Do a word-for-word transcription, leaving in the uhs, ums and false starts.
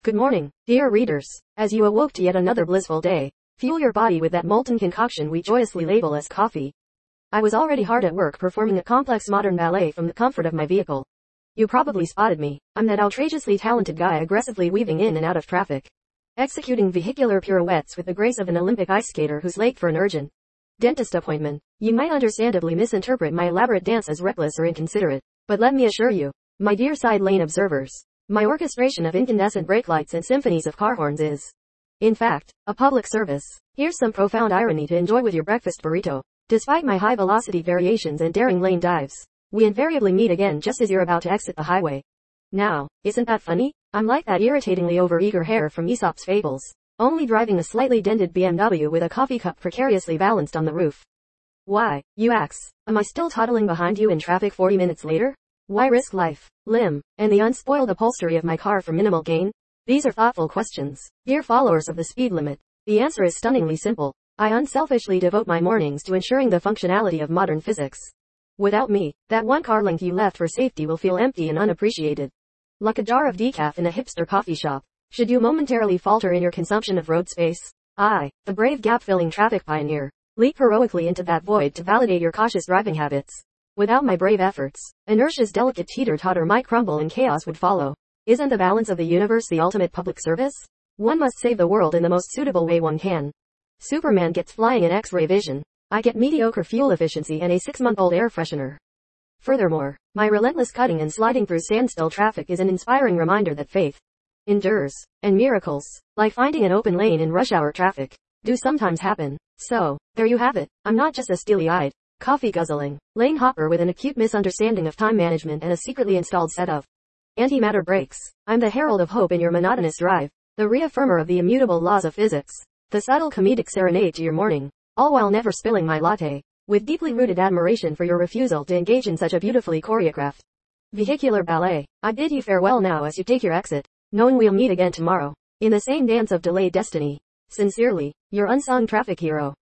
Good morning, dear readers. As you awoke to yet another blissful day, fuel your body with that molten concoction we joyously label as coffee. I was already hard at work performing a complex modern ballet from the comfort of my vehicle. You probably spotted me. I'm that outrageously talented guy aggressively weaving in and out of traffic, executing vehicular pirouettes with the grace of an Olympic ice skater who's late for an urgent dentist appointment. You might understandably misinterpret my elaborate dance as reckless or inconsiderate, but let me assure you, my dear side lane observers, my orchestration of incandescent brake lights and symphonies of car horns is, in fact, a public service. Here's some profound irony to enjoy with your breakfast burrito. Despite my high velocity variations and daring lane dives, we invariably meet again just as you're about to exit the highway. Now, isn't that funny? I'm like that irritatingly overeager hare from Aesop's fables, only driving a slightly dented B M W with a coffee cup precariously balanced on the roof. Why, you ask, am I still toddling behind you in traffic forty minutes later? Why risk life, limb, and the unspoiled upholstery of my car for minimal gain? These are thoughtful questions, dear followers of the speed limit. The answer is stunningly simple. I unselfishly devote my mornings to ensuring the functionality of modern physics. Without me, that one car length you left for safety will feel empty and unappreciated, like a jar of decaf in a hipster coffee shop. Should you momentarily falter in your consumption of road space, I, the brave gap-filling traffic pioneer, leap heroically into that void to validate your cautious driving habits. Without my brave efforts, inertia's delicate teeter-totter might crumble and chaos would follow. Isn't the balance of the universe the ultimate public service? One must save the world in the most suitable way one can. Superman gets flying in X-ray vision. I get mediocre fuel efficiency and a six-month-old air freshener. Furthermore, my relentless cutting and sliding through standstill traffic is an inspiring reminder that faith endures, and miracles, like finding an open lane in rush hour traffic, do sometimes happen. So, there you have it. I'm not just a steely-eyed, coffee-guzzling lane hopper with an acute misunderstanding of time management and a secretly installed set of antimatter brakes. I'm the herald of hope in your monotonous drive, the reaffirmer of the immutable laws of physics, the subtle comedic serenade to your morning, all while never spilling my latte, with deeply rooted admiration for your refusal to engage in such a beautifully choreographed vehicular ballet. I bid you farewell now as you take your exit, knowing we'll meet again tomorrow, in the same dance of delayed destiny. Sincerely, your unsung traffic hero.